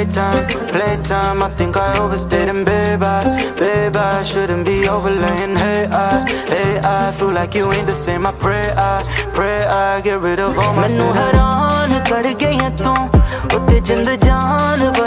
playtime. I think I overstayed and babe, I shouldn't be overlaying. Hey, I feel like you ain't the same. I pray I get rid of all my sins. मैनू हैरान कर गई है तू उत्ते जिंद जान